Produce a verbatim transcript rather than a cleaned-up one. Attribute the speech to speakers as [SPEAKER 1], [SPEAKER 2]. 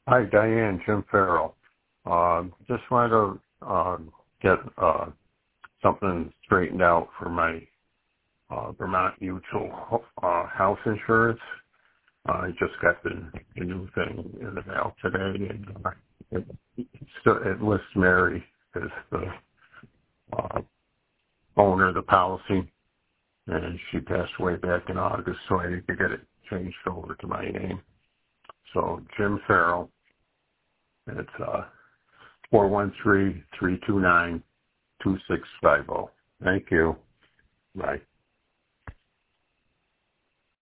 [SPEAKER 1] Hi, Diane, Jim Farrell. Uh, just wanted to uh, get uh, something straightened out for my uh, Vermont Mutual uh, house insurance. Uh, I just got the, the new thing in the mail today, and uh, it, so it lists Mary as the uh, owner of the policy, and she passed away back in August, so I need to get it changed over to my name. So Jim Farrell, and it's uh, four one three, three two nine, two six five zero. Thank you. Bye.